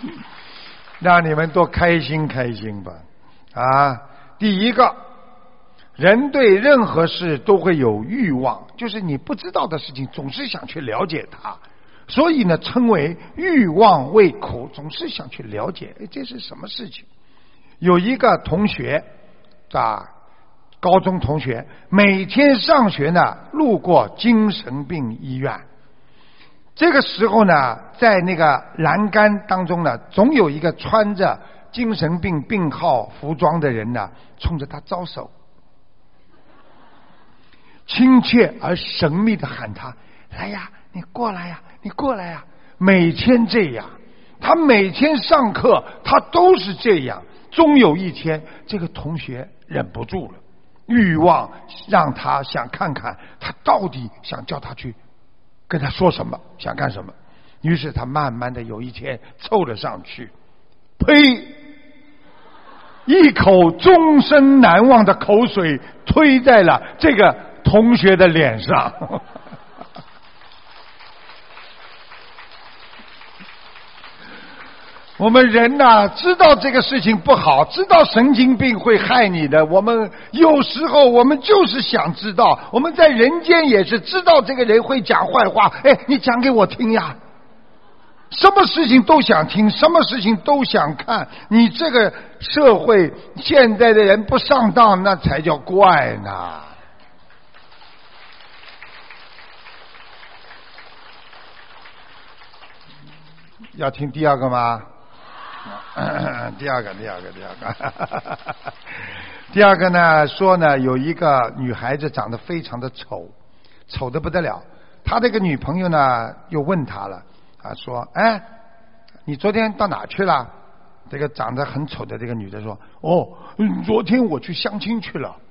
让你们多开心开心吧。第一个，人对任何事都会有欲望，就是你不知道的事情总是想去了解它，所以呢称为欲望胃口，总是想去了解这是什么事情。有一个同学高中同学，每天上学呢路过精神病医院，这个时候呢在那个栏杆当中呢，总有一个穿着精神病病号服装的人呢冲着他招手，亲切而神秘的喊他，来呀，你过来呀，你过来呀。每天这样，他每天上课他都是这样。终有一天，这个同学忍不住了，欲望让他想看看他到底想叫他去跟他说什么，想干什么。于是他慢慢的有一天凑了上去，呸，一口终身难忘的口水推在了这个同学的脸上。我们人知道这个事情不好，知道神经病会害你的，我们有时候我们就是想知道，我们在人间也是知道这个人会讲坏话，你讲给我听呀，什么事情都想听，什么事情都想看。你这个社会现在的人不上当，那才叫怪呢。要听第二个吗？第二个第二个呢，说呢有一个女孩子长得非常的丑，丑得不得了。他这个女朋友呢又问他了说你昨天到哪去了？这个长得很丑的这个女的说，昨天我去相亲去了。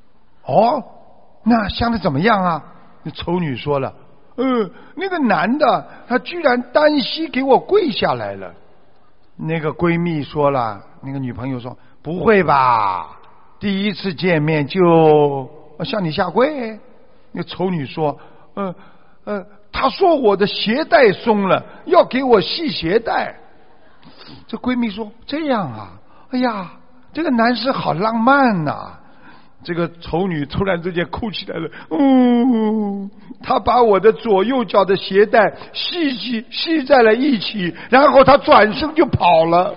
那相的怎么样啊？那丑女说了，那个男的他居然单膝给我跪下来了。那个闺蜜说了，那个女朋友说，不会吧，第一次见面就向你下跪？那丑女说，她说我的鞋带松了，要给我系鞋带。这闺蜜说，这样啊，哎呀，这个男士好浪漫啊。这个丑女突然之间哭起来了，她把我的左右脚的鞋带系在了一起，然后她转身就跑了。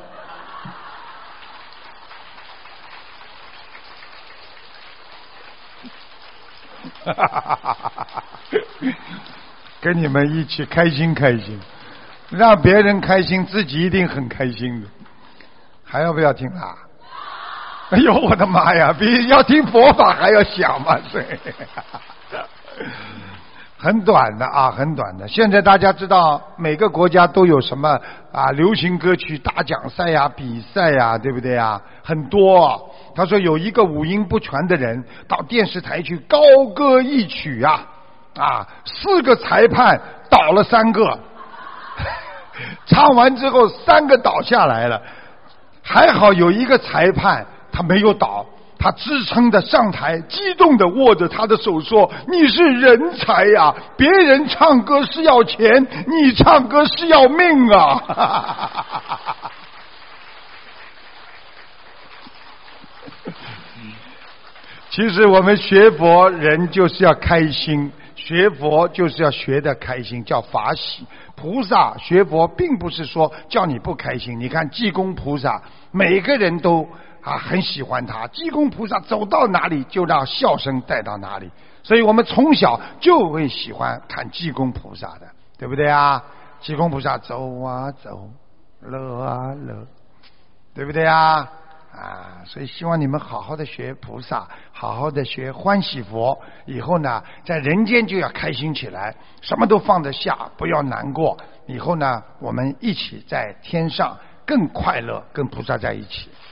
跟你们一起开心开心，让别人开心，自己一定很开心的。还要不要听啊？哎呦我的妈呀，比要听佛法还要响嘛。对，很短的很短的。现在大家知道每个国家都有什么流行歌曲大奖赛呀、比赛呀，对不对啊？很多。他说有一个五音不全的人到电视台去高歌一曲4个裁判倒了3个，唱完之后3个倒下来了，还好有一个裁判他没有倒，他支撑的上台，激动的握着他的手说，你是人才呀，别人唱歌是要钱，你唱歌是要命啊。其实我们学佛人就是要开心，学佛就是要学得开心，叫法喜。菩萨学佛并不是说叫你不开心，你看济公菩萨每个人都很喜欢他，济公菩萨走到哪里就让笑声带到哪里，所以我们从小就会喜欢看济公菩萨的，对不对啊？济公菩萨走啊走，乐啊乐，对不对啊？所以希望你们好好的学菩萨，好好的学欢喜佛，以后呢在人间就要开心起来，什么都放得下，不要难过，以后呢我们一起在天上更快乐，跟菩萨在一起。